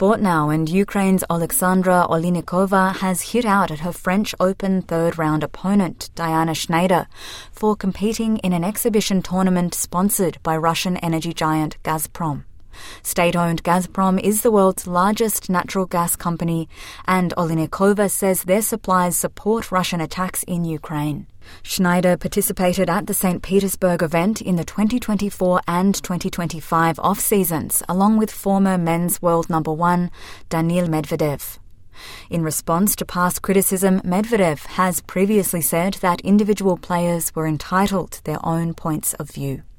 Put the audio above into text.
sport now, and Ukraine's Oleksandra Oleinikova has hit out at her French Open third-round opponent, Diana Schneider, for competing in an exhibition tournament sponsored by Russian energy giant Gazprom. State-owned Gazprom is the world's largest natural gas company, and Oleinikova says their supplies support Russian attacks in Ukraine. Schneider participated at the St. Petersburg event in the 2024 and 2025 off-seasons, along with former men's world number one, Daniil Medvedev. In response to past criticism, Medvedev has previously said that individual players were entitled to their own points of view.